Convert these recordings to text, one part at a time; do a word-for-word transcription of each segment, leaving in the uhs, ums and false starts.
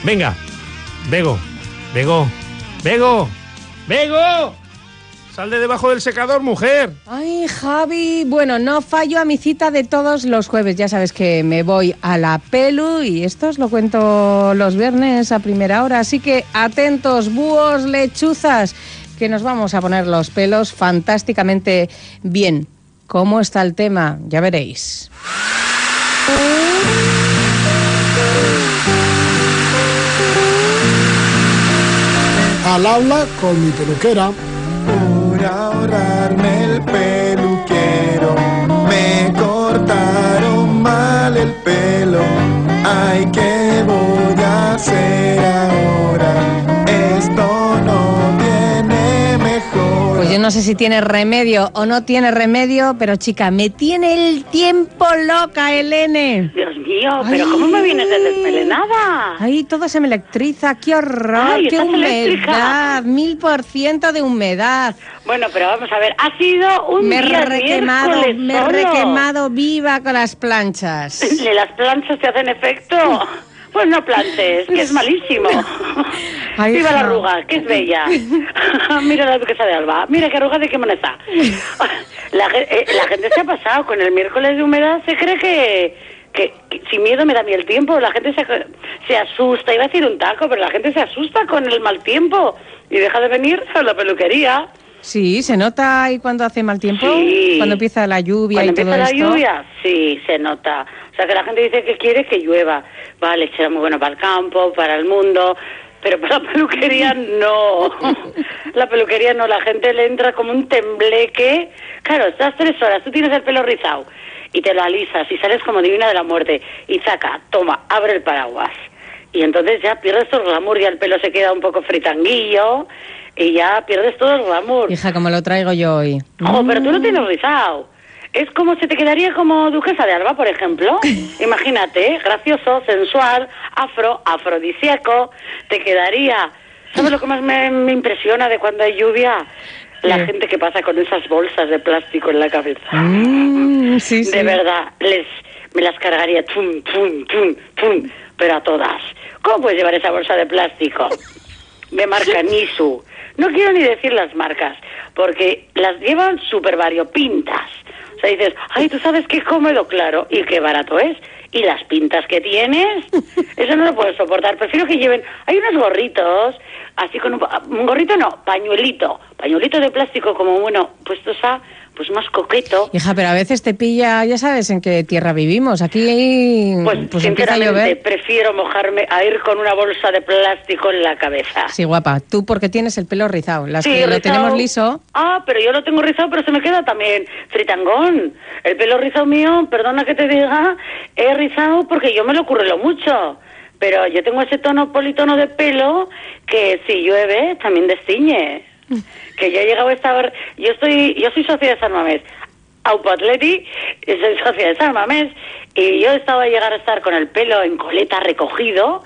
Venga, Bego, Bego, Bego, Bego. Sal de debajo del secador, mujer. Ay, Javi, bueno, no fallo a mi cita de todos los jueves. Ya sabes que me voy a la pelu y esto os lo cuento los viernes a primera hora. Así que atentos, búhos, lechuzas, que nos vamos a poner los pelos fantásticamente bien. ¿Cómo está el tema? Ya veréis. Al habla con mi peluquera. Por ahorrarme el peluquero, me cortaron mal el pelo. Ay, ¿qué voy a hacer ahora? Esto no tiene mejor. Pues yo no sé si tiene remedio o no tiene remedio, pero chica, me tiene el tiempo loca, Elene. Dios mío, Ay. pero ¿cómo me vienes de desmelenada? Ay, todo se me electriza, qué horror, Ay, qué estás humedad, eléctrica. mil por ciento de humedad. Bueno, pero vamos a ver, ha sido un Me he día requemado, miércoles me he solo. requemado viva con las planchas. ¿Y las planchas te hacen efecto? Pues no planches, que es malísimo. Ay, Viva la hija. arruga, que es bella. Mira la duquesa de Alba, mira qué arruga de qué mona está. La, ge- eh, la gente se ha pasado con el miércoles de humedad, se cree que, que, que sin miedo me da a mí el tiempo. La gente se, se asusta, iba a decir un taco, pero la gente se asusta con el mal tiempo y deja de venir a la peluquería. Sí, se nota ahí cuando hace mal tiempo, Sí. cuando empieza la lluvia Cuando y todo empieza la esto. lluvia, sí, se nota. O sea, que la gente dice que quiere que llueva. Vale, será muy bueno para el campo, para el mundo, pero para la peluquería no. La peluquería no, la gente le entra como un tembleque. Claro, estás tres horas, tú tienes el pelo rizado y te lo alisas y sales como divina de la muerte. Y saca, toma, abre el paraguas. Y entonces ya pierdes todo el glamour, ya el pelo se queda un poco fritanguillo y ya pierdes todo el glamour. Hija, como lo traigo yo hoy. Jo, pero tú no tienes rizado. Es como si te quedaría como duquesa de Alba, por ejemplo. Imagínate, gracioso, sensual, afro, afrodisíaco. Te quedaría. ¿Sabes lo que más me, me impresiona de cuando hay lluvia? La ¿Qué? gente que pasa con esas bolsas de plástico en la cabeza. Mm, sí, sí. De verdad, les me las cargaría, tum, tum, tum, tum, pero a todas. ¿Cómo puedes llevar esa bolsa de plástico? De marca Nisu. No quiero ni decir las marcas, porque las llevan súper variopintas. O sea, dices, ay, ¿tú sabes qué cómodo? Claro, y qué barato es. Y las pintas que tienes, eso no lo puedo soportar. Prefiero que lleven, hay unos gorritos, así con un, un gorrito no, pañuelito, pañuelito de plástico como, bueno, puestos a, pues más coqueto. Hija, pero a veces te pilla, ya sabes en qué tierra vivimos. Aquí Pues, pues empieza a sinceramente, llover. prefiero mojarme a ir con una bolsa de plástico en la cabeza. Sí, guapa, tú porque tienes el pelo rizado. Las Sí, que lo rizado. tenemos liso. Ah, pero yo lo tengo rizado, pero se me queda también fritangón. El pelo rizado mío, perdona que te diga, he rizado porque yo me lo currelo mucho. Pero yo tengo ese tono politono de pelo que si llueve también destiñe. Que yo he llegado a estar... Yo estoy, yo soy socia de San Mamés. Aupo Atleti, y soy socia de San Mamés, y yo estaba a llegar a estar con el pelo en coleta recogido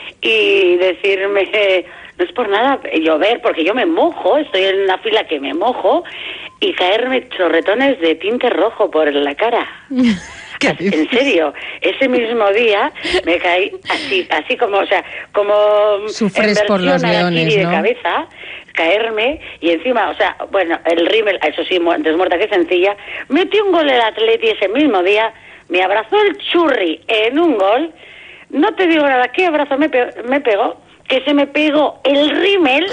y decirme, no es por nada llover, porque yo me mojo, estoy en una fila que me mojo, y caerme chorretones de tinte rojo por la cara. ¿Qué En dices? serio, ese mismo día me caí así, así como, o sea, como Sufres en por los versión leones, harakiri ¿no? de cabeza, caerme y encima, o sea, bueno, el rímel, eso sí, mu- antes muerta que sencilla, metí un gol el Atleti ese mismo día, me abrazó el churri en un gol, no te digo nada, ¿qué abrazo me, pe- me pegó? Que se me pegó el rímel,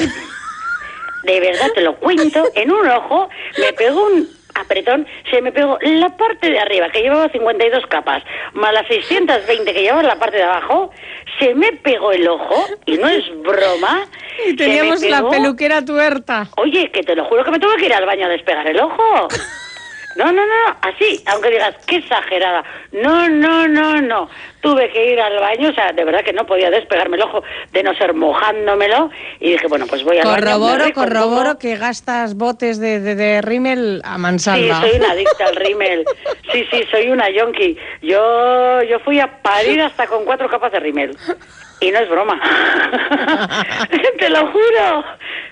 de verdad te lo cuento, en un ojo, me pegó un apretón, se me pegó la parte de arriba, que llevaba cincuenta y dos capas, más las seiscientas veinte que llevaba en la parte de abajo, se me pegó el ojo, y no es broma. Y se teníamos me la pegó- peluquera tuerta. Oye, que te lo juro que me tuve que ir al baño a despegar el ojo. No, no, no, así, aunque digas, qué exagerada. No, no, no, no. Tuve que ir al baño, o sea, de verdad que no podía despegarme el ojo de no ser mojándomelo. Y dije, bueno, pues voy al baño. me Corroboro, recompongo. corroboro que gastas botes de, de, de rímel a Sí, mansalva. soy una adicta al rímel. Sí, sí, soy una yonki. Yo, yo fui a parir hasta con cuatro capas de rímel. Y no es broma. Te lo juro.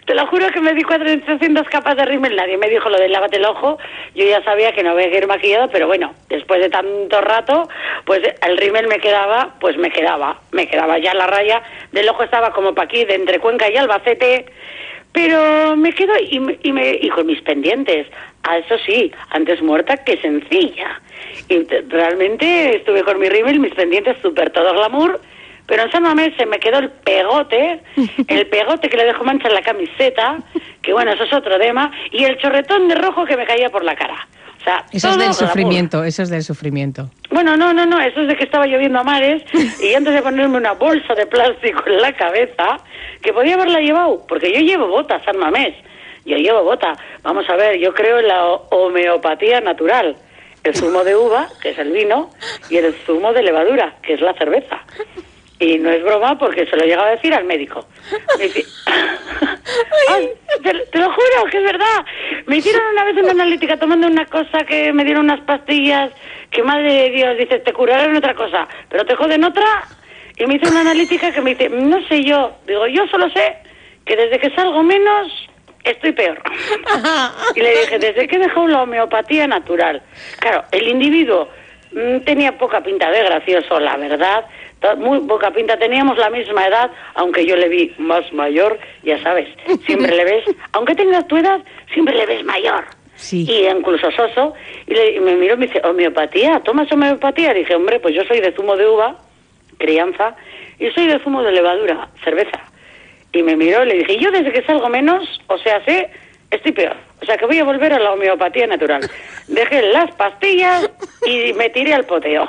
Te lo juro que me di cuatrocientas capas de rímel, nadie me dijo lo de lávate el ojo, yo ya sabía que no había que ir maquillado, pero bueno, después de tanto rato, pues el rímel me quedaba, pues me quedaba, me quedaba ya la raya del ojo, estaba como para aquí, de entre Cuenca y Albacete, pero me quedo y, me, y, me, y con mis pendientes, a eso sí, antes muerta que sencilla, y te, realmente estuve con mi rímel, mis pendientes súper todo glamour, pero en San Mamés se me quedó el pegote, el pegote que le dejó mancha en la camiseta, que bueno, eso es otro tema, y el chorretón de rojo que me caía por la cara. O sea, eso es del sufrimiento, eso es del sufrimiento. Bueno, no, no, no, eso es de que estaba lloviendo a mares, y antes de ponerme una bolsa de plástico en la cabeza, que podía haberla llevado, porque yo llevo bota, San Mamés, yo llevo bota. Vamos a ver, yo creo en la homeopatía natural. El zumo de uva, que es el vino, y el zumo de levadura, que es la cerveza. Y no es broma porque se lo he llegado a decir al médico. Me dice, ay, te, te lo juro que es verdad. Me hicieron una vez una analítica tomando una cosa que me dieron unas pastillas que madre de Dios, dice, te curarán otra cosa, pero te joden otra. Y me hizo una analítica que me dice, no sé yo. Digo, yo solo sé que desde que salgo menos estoy peor. Y le dije, desde que he dejado la homeopatía natural. Claro, el individuo mmm, tenía poca pinta de gracioso, la verdad. Muy poca pinta, teníamos la misma edad, aunque yo le vi más mayor, ya sabes, siempre le ves, aunque tengas tu edad, siempre le ves mayor. Sí. Y incluso soso, y, le, y me miró y me dice, ¿homeopatía? ¿Tomas homeopatía? Dije, hombre, pues yo soy de zumo de uva, crianza, y soy de zumo de levadura, cerveza. Y me miró y le dije, yo desde que salgo menos, o sea, sé, estoy peor. O sea, que voy a volver a la homeopatía natural. Dejé las pastillas y me tiré al poteo.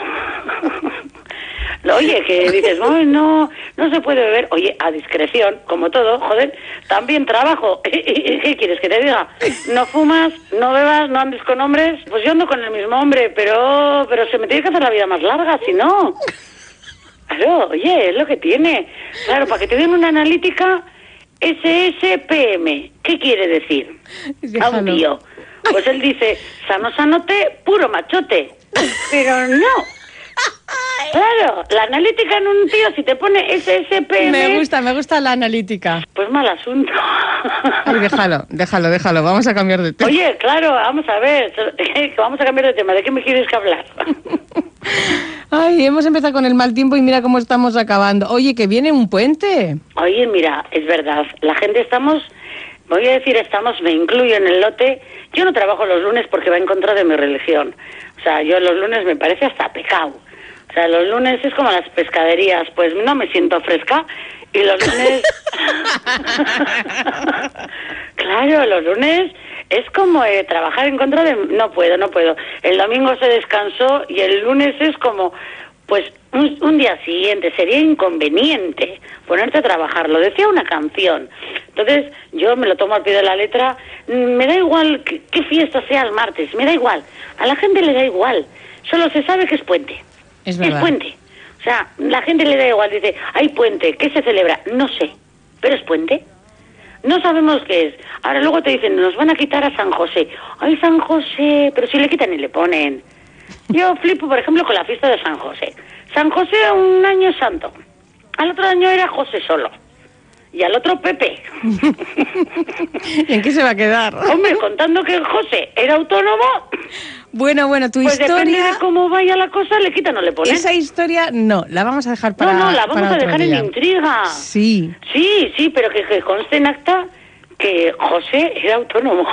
Oye, que dices, no, no, no se puede beber. Oye, a discreción, como todo, joder, también trabajo. ¿Qué quieres que te diga? No fumas, no bebas, no andes con hombres. Pues yo ando con el mismo hombre, pero pero se me tiene que hacer la vida más larga, si no. Claro, oye, es lo que tiene. Claro, para que te den una analítica, S S P M, ¿qué quiere decir? Déjalo. A un tío. Pues él dice, sano sanote, puro machote. Pero no. Claro, la analítica en un tío, si te pone S S P M... Me gusta, me gusta la analítica. Pues mal asunto. Ay, déjalo, déjalo, déjalo, vamos a cambiar de tema. Oye, claro, vamos a ver, vamos a cambiar de tema, ¿de qué me quieres que hablar? Ay, hemos empezado con el mal tiempo y mira cómo estamos acabando. Oye, que viene un puente. Oye, mira, es verdad, la gente estamos, voy a decir estamos, me incluyo en el lote, yo no trabajo los lunes porque va en contra de mi religión. O sea, yo los lunes me parece hasta pecado. O sea, los lunes es como las pescaderías, pues no me siento fresca y los lunes... Claro, los lunes es como eh, trabajar en contra de... No puedo, no puedo. El domingo se descansó y el lunes es como... Pues un, un día siguiente sería inconveniente ponerte a trabajar. Lo decía una canción. Entonces yo me lo tomo al pie de la letra. Me da igual que, qué fiesta sea el martes, me da igual. A la gente le da igual. Solo se sabe que es puente. Es verdad. Es puente. O sea, la gente le da igual. Dice, hay puente, ¿qué se celebra? No sé, pero es puente. No sabemos qué es. Ahora luego te dicen, nos van a quitar a San José. Ay, San José, pero si le quitan y le ponen. Yo flipo, por ejemplo, con la fiesta de San José. San José un año es santo. Al otro año era José solo. Y al otro Pepe. ¿Y en qué se va a quedar? Hombre, contando que José era autónomo... Bueno, bueno, tu pues historia... depende de cómo vaya la cosa, le quitan o le ponen. Esa historia no, la vamos a dejar para No, no, la vamos para a otro dejar día. en intriga. Sí. Sí, sí, pero que, que conste en acta que José era autónomo.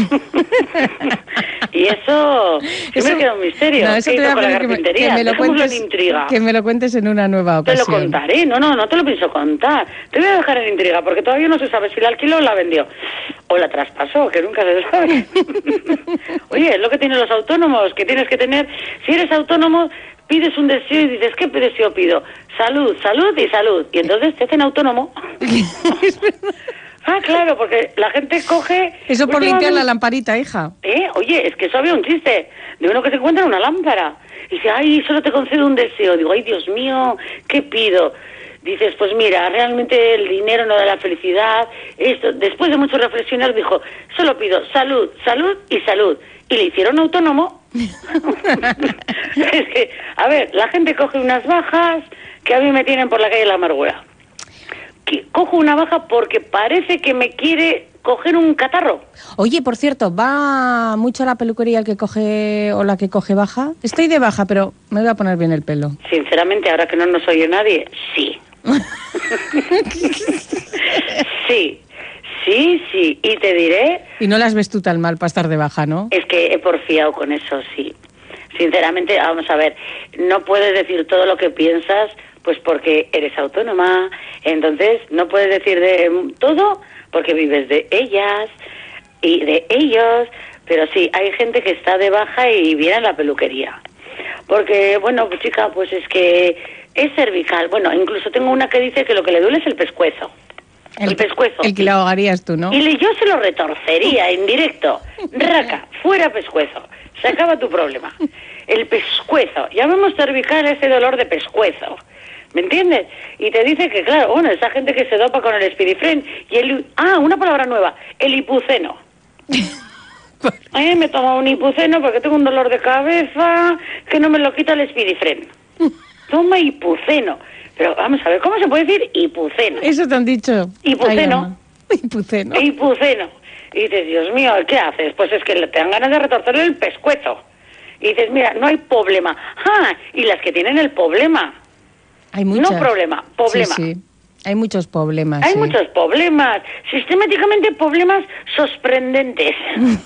Y eso, eso me queda un misterio. No, eso ¿Qué te voy hizo a con la pedir que me, carpintería? que me lo Dejémoslo cuentes, en intriga. que me lo cuentes en una nueva Te lo ocasión. contaré, no, no, no te lo pienso contar. Te voy a dejar en intriga porque todavía no se sabe si la alquiló o la vendió. O la traspasó, que nunca se sabe. Oye, es lo que tienen los autónomos, que tienes que tener... Si eres autónomo, pides un deseo y dices, ¿qué deseo pido? Salud, salud y salud. Y entonces te hacen autónomo. Ah, claro, porque la gente coge... Eso por limpiar la lamparita, hija. ¿Eh? Oye, es que eso había un chiste de uno que se encuentra en una lámpara. Y dice, ay, solo te concedo un deseo. Digo, ay, Dios mío, ¿qué pido? Dices, pues mira, realmente el dinero no da la felicidad. Esto, después de mucho reflexionar, dijo, solo pido salud, salud y salud. Y le hicieron autónomo. Es que, a ver, la gente coge unas bajas que a mí me tienen por la calle de la amargura. que cojo una baja porque parece que me quiere coger un catarro. Oye, por cierto, ¿va mucho a la peluquería el que coge o la que coge baja? Estoy de baja, pero me voy a poner bien el pelo. Sinceramente, ahora que no nos oye nadie, sí. Sí, sí, sí. Y te diré... Y no las ves tú tan mal para estar de baja, ¿no? Es que he porfiado con eso, sí. Sinceramente, vamos a ver, no puedes decir todo lo que piensas, pues porque eres autónoma. Entonces, no puedes decir de todo porque vives de ellas y de ellos. Pero sí, hay gente que está de baja y viene a la peluquería. Porque, bueno, pues chica, pues es que es cervical. Bueno, incluso tengo una que dice que lo que le duele es el pescuezo. El, el pescuezo. El que le ahogarías tú, ¿no? Y le, yo se lo retorcería en directo. Raca, fuera pescuezo. Se acaba tu problema. El pescuezo. Llamemos cervical ese dolor de pescuezo. ¿Me entiendes? Y te dice que, claro, bueno, esa gente que se dopa con el Spidifren y el... Ah, una palabra nueva. El ipuceno. Ay, me tomo un ipuceno porque tengo un dolor de cabeza que no me lo quita el Spidifren. Toma ipuceno. Pero vamos a ver, ¿cómo se puede decir ipuceno? Eso te han dicho. Ipuceno. Ay, ipuceno. Ipuceno. Y dices, Dios mío, ¿qué haces? Pues es que te dan ganas de retorcerle el pescuezo. Y dices, mira, no hay problema. ¡Ah! Y las que tienen el problema. Hay muchas. No problema, problema. Sí, sí. Hay muchos problemas. Hay sí. muchos problemas. Sistemáticamente problemas sorprendentes.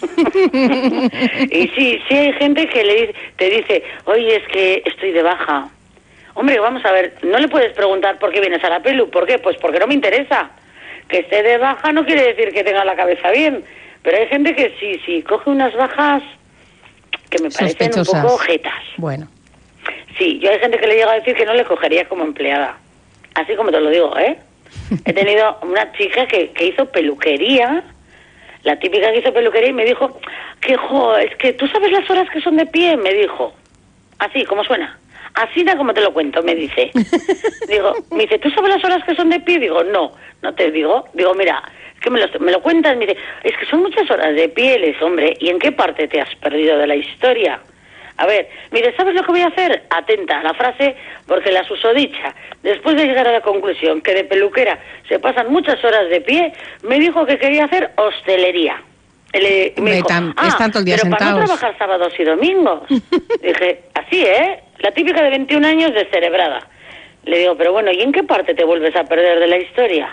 Y sí, sí hay gente que le dice, te dice, oye, es que estoy de baja. Hombre, vamos a ver, no le puedes preguntar por qué vienes a la pelu. ¿Por qué? Pues porque no me interesa. Que esté de baja no quiere decir que tenga la cabeza bien. Pero hay gente que sí, sí, coge unas bajas que me parecen un poco jetas. Bueno. Sí, yo hay gente que le llega a decir que no le cogería como empleada. Así como te lo digo, ¿eh? He tenido una chica que, que hizo peluquería, la típica que hizo peluquería, y me dijo que, jo, es que tú sabes las horas que son de pie, me dijo. Así, como suena. Así da como te lo cuento, me dice. Digo, me dice, ¿tú sabes las horas que son de pie? Digo, no, no te digo. Digo, mira, es que me lo, me lo cuentas. Me dice, es que son muchas horas de pie, les, hombre. ¿Y en qué parte te has perdido de la historia? A ver, mire, ¿sabes lo que voy a hacer? Atenta a la frase, porque la susodicha, después de llegar a la conclusión que de peluquera se pasan muchas horas de pie, me dijo que quería hacer hostelería. Le, me dijo, tan, ah, están todo el día pero sentados. para no trabajar sábados y domingos. Dije, así, ¿eh? La típica de veintiún años descerebrada. Le digo, pero bueno, ¿y en qué parte te vuelves a perder de la historia?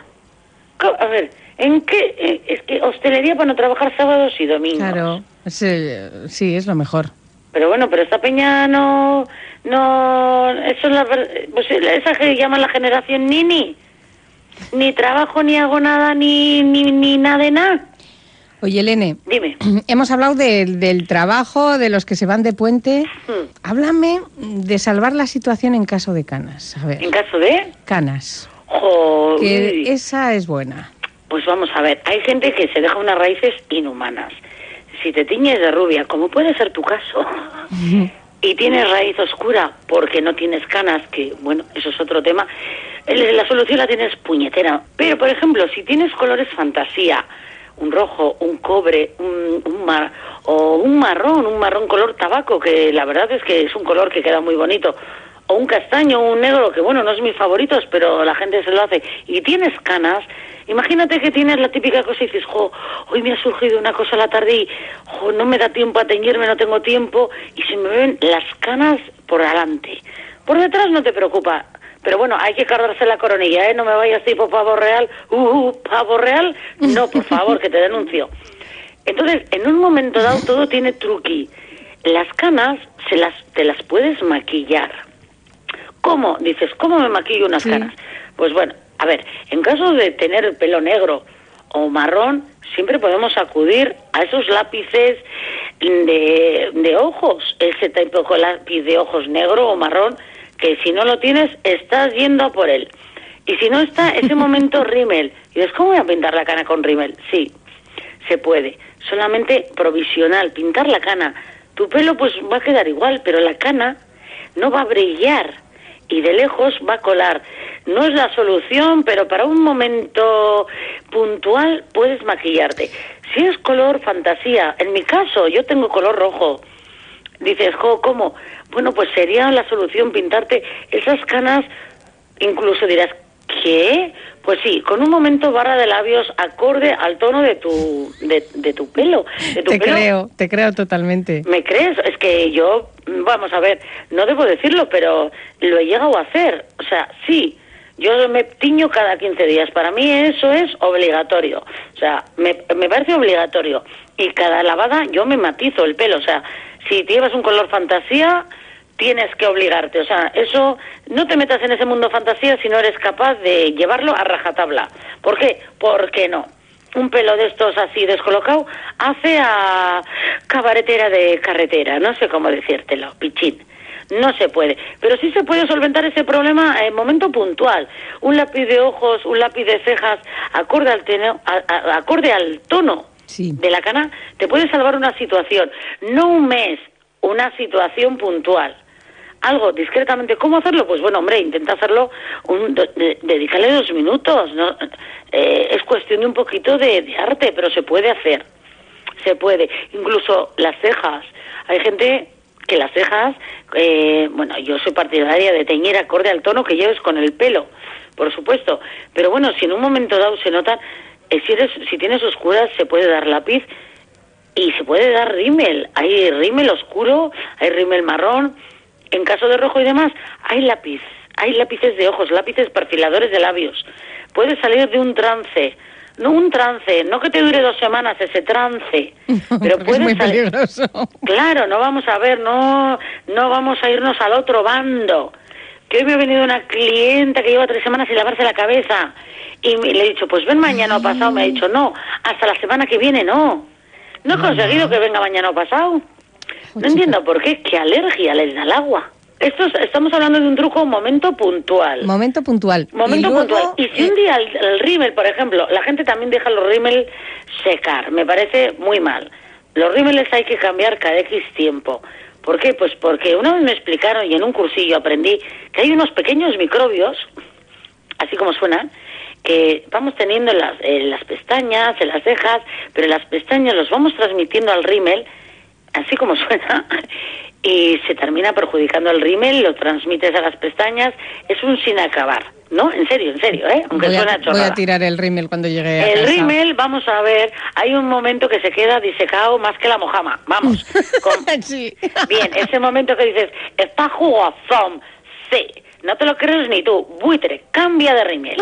A ver, ¿en qué? Es que hostelería para no trabajar sábados y domingos. Claro, sí, sí, es lo mejor. Pero bueno, pero esta peña no... no eso es la, pues esa que llaman la generación nini. Ni trabajo, ni hago nada, ni, ni, ni nada de nada. Oye, Elene, dime. Hemos hablado de, del trabajo, de los que se van de puente. Hmm. Háblame de salvar la situación en caso de canas. A ver. ¿En caso de? Canas. Joder. Que esa es buena. Pues vamos a ver, hay gente que se deja unas raíces inhumanas. Si te tiñes de rubia, como puede ser tu caso, y tienes raíz oscura porque no tienes canas, que bueno, eso es otro tema, la solución la tienes puñetera. Pero, por ejemplo, si tienes colores fantasía, un rojo, un cobre, un, un mar, o un marrón, un marrón color tabaco, que la verdad es que es un color que queda muy bonito, o un castaño, un negro, que bueno, no es mis favoritos, pero la gente se lo hace, y tienes canas, imagínate que tienes la típica cosa y dices, jo, hoy me ha surgido una cosa a la tarde y, jo, no me da tiempo a teñirme, no tengo tiempo, y se me ven las canas por adelante. Por detrás no te preocupa, pero bueno, hay que cargarse la coronilla, ¿eh? No me vayas tipo pavo real, uh, uh, pavo real, no, por favor, que te denuncio. Entonces, en un momento dado todo tiene truqui. Las canas se las, te las puedes maquillar. ¿Cómo? Dices, ¿cómo me maquillo unas sí. canas? Pues bueno, a ver, en caso de tener el pelo negro o marrón, siempre podemos acudir a esos lápices de, de ojos, ese tipo de lápiz de ojos negro o marrón, que si no lo tienes, estás yendo a por él. Y si no está, ese momento rímel. Y dices, ¿cómo voy a pintar la cana con rímel? Sí, se puede. Solamente provisional, pintar la cana. Tu pelo pues va a quedar igual, pero la cana no va a brillar. Y de lejos va a colar. No es la solución, pero para un momento puntual puedes maquillarte. Si es color fantasía, en mi caso, yo tengo color rojo. Dices, jo, ¿cómo? Bueno, pues sería la solución pintarte esas canas, incluso dirás, ¿Qué? Pues sí, con un momento barra de labios acorde al tono de tu de, de tu pelo. De tu te pelo. creo, te creo totalmente. ¿Me crees? Es que yo, vamos a ver, no debo decirlo, pero lo he llegado a hacer. O sea, sí, yo me tiño cada quince días. Para mí eso es obligatorio. O sea, me, me parece obligatorio. Y cada lavada yo me matizo el pelo. O sea, si llevas un color fantasía, tienes que obligarte. O sea, eso, no te metas en ese mundo fantasía si no eres capaz de llevarlo a rajatabla. ¿Por qué? Porque no. Un pelo de estos así descolocado hace a cabaretera de carretera. No sé cómo decírtelo, pichín. No se puede. Pero sí se puede solventar ese problema en momento puntual. Un lápiz de ojos, un lápiz de cejas, acorde al, teno, a, a, acorde al tono sí. de la cana, te puede salvar una situación. No un mes, una situación puntual. Algo discretamente. ¿Cómo hacerlo? Pues bueno, hombre, intenta hacerlo, un, de, de, dedícale dos minutos, ¿no? Eh, es cuestión de un poquito de, de arte, pero se puede hacer. Se puede. Incluso las cejas. Hay gente que las cejas, eh, bueno, yo soy partidaria de teñir acorde al tono que lleves con el pelo, por supuesto. Pero bueno, si en un momento dado se notan, eh, si, eres, si tienes oscuras, se puede dar lápiz y se puede dar rímel. Hay rímel oscuro, hay rímel marrón. En caso de rojo y demás, hay lápiz, hay lápices de ojos, lápices perfiladores de labios. Puedes salir de un trance, no un trance, no que te dure dos semanas ese trance, pero puedes es muy salir. peligroso. Claro, no vamos a ver, no, no vamos a irnos al otro bando. Que hoy me ha venido una clienta que lleva tres semanas sin lavarse la cabeza y me, le he dicho, pues ven mañana o pasado. Me ha dicho, no, hasta la semana que viene no. No he conseguido que venga mañana o pasado. No entiendo por qué, qué alergia les da el agua. Esto es, estamos hablando de un truco momento puntual. Momento puntual. Momento y luego, puntual. Y si eh... un día el, el rímel, por ejemplo, la gente también deja los rímel secar, me parece muy mal. Los rímeles hay que cambiar cada X tiempo. ¿Por qué? Pues porque una vez me explicaron y en un cursillo aprendí que hay unos pequeños microbios, así como suenan, que vamos teniendo en las, en las pestañas, en las cejas, pero en las pestañas los vamos transmitiendo al rímel, así como suena, y se termina perjudicando el rímel, lo transmites a las pestañas, es un sin acabar, ¿no? En serio, en serio, ¿eh? Aunque voy, suena a, chorrada. voy a tirar el rímel cuando llegue a El casa. rímel, vamos a ver, hay un momento que se queda disecado más que la mojama, vamos. Con... sí. Bien, ese momento que dices, está jugosón, sí. No te lo crees ni tú, buitre, cambia de rímel.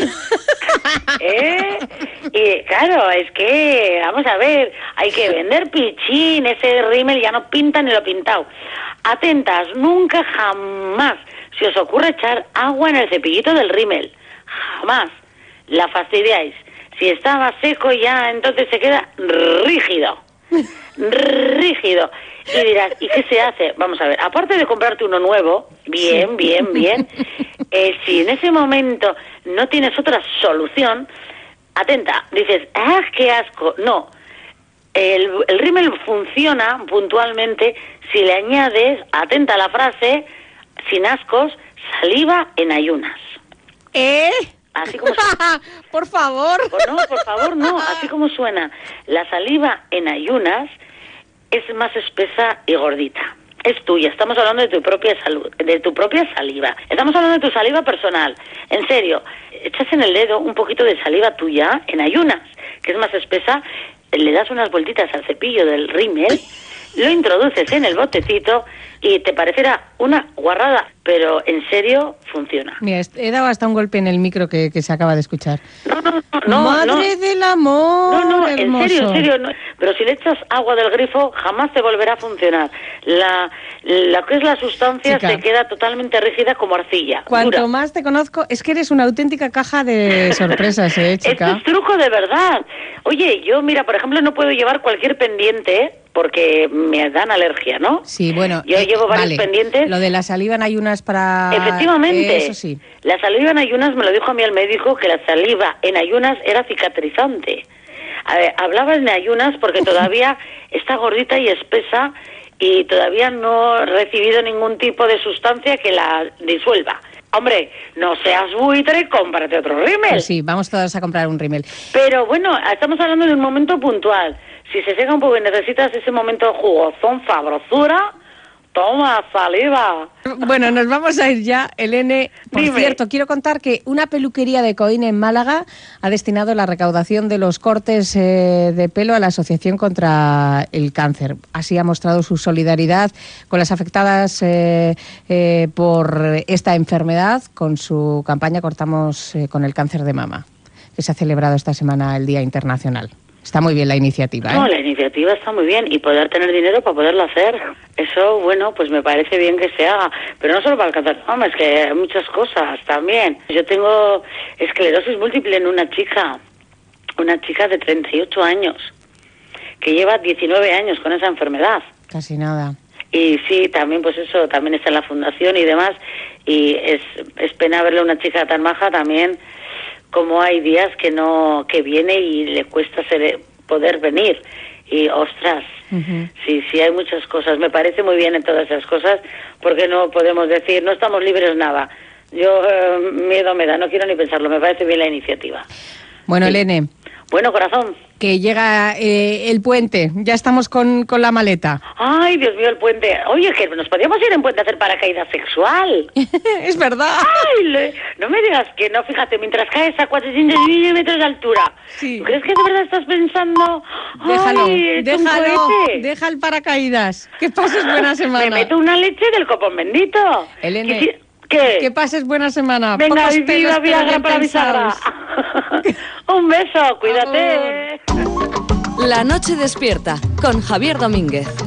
¿Eh? Y claro, es que, vamos a ver, hay que vender pichín, ese rímel ya no pinta ni lo pintado. Atentas, nunca jamás se os ocurre echar agua en el cepillito del rímel. Jamás. La fastidiáis. Si estaba seco ya, entonces se queda rígido. Rígido. Y dirás, ¿y qué se hace? Vamos a ver, aparte de comprarte uno nuevo, bien, bien, bien, eh, si en ese momento no tienes otra solución, atenta, dices, ¡ah, qué asco! No, el, el rímel funciona puntualmente si le añades, atenta a la frase, sin ascos, saliva en ayunas. ¿Eh? Así como suena. Por favor. No, por favor, no, así como suena. La saliva en ayunas es más espesa y gordita. Es tuya, estamos hablando de tu propia salud, de tu propia saliva. Estamos hablando de tu saliva personal. En serio, echas en el dedo un poquito de saliva tuya en ayunas, que es más espesa, le das unas vueltitas al cepillo del rímel, lo introduces en el botecito y te parecerá una guarrada, pero en serio funciona. Mira, he dado hasta un golpe en el micro que, que se acaba de escuchar. No, no, no, no. ¡Madre no. del amor! No, no, hermoso. en serio, en serio. No. Pero si le echas agua del grifo, jamás te volverá a funcionar. La, la que es la sustancia Chica, se queda totalmente rígida como arcilla. Cuanto dura. más te conozco, es que eres una auténtica caja de sorpresas, ¿eh, chica? Esto es truco de verdad. Oye, yo, mira, por ejemplo, no puedo llevar cualquier pendiente porque me dan alergia, ¿no? Sí, bueno. Yo eh, llevo varios vale. pendientes. Lo de la saliva en ayunas para... Efectivamente. Eso sí. La saliva en ayunas, me lo dijo a mí el médico, que la saliva en ayunas era cicatrizante. A ver, hablaba en ayunas porque todavía está gordita y espesa y todavía no he recibido ningún tipo de sustancia que la disuelva. Hombre, no seas buitre, cómprate otro rímel. Pues sí, vamos todos a comprar un rímel. Pero bueno, estamos hablando de un momento puntual. Si se seca un poco y necesitas ese momento jugosón, sabrosura, Toma, saliva. Bueno, nos vamos a ir ya, Elene. Por Dime. cierto, quiero contar que una peluquería de Coín en Málaga ha destinado la recaudación de los cortes eh, de pelo a la Asociación contra el Cáncer. Así ha mostrado su solidaridad con las afectadas eh, eh, por esta enfermedad con su campaña Cortamos eh, con el cáncer de mama, que se ha celebrado esta semana el Día Internacional. Está muy bien la iniciativa, ¿eh? No, la iniciativa está muy bien y poder tener dinero para poderlo hacer. Eso, bueno, pues me parece bien que se haga. Pero no solo para el cáncer de mama, es que hay muchas cosas también. Yo tengo esclerosis múltiple en una chica, una chica de treinta y ocho años, que lleva diecinueve años con esa enfermedad. Casi nada. Y sí, también pues eso, también está en la fundación y demás. Y es, es pena verle a una chica tan maja también, como hay días que no, que viene y le cuesta ser, poder venir. Y ostras, uh-huh. sí, sí, hay muchas cosas. Me parece muy bien en todas esas cosas, porque no podemos decir, no estamos libres nada. Yo eh, miedo me da, no quiero ni pensarlo, me parece bien la iniciativa. Bueno, sí. Elene. Bueno, corazón. Que llega eh, el puente, ya estamos con, con la maleta. Ay, Dios mío, el puente. Oye, que nos podíamos ir en puente a hacer paracaídas sexual. Es verdad. Ay, le... no me digas que no, fíjate, mientras caes a cuatrocientos metros de altura. Sí. ¿Tú crees que de verdad estás pensando? Déjalo, Ay, déjalo, deja el paracaídas. Que pases buena semana. Me meto una leche del copón bendito. Elene. Que si... ¿Qué? Que pases buena semana. Venga, Pocos viva pelos, Viagra pero para bien bisagra. Un beso, cuídate. La noche despierta con Javier Domínguez.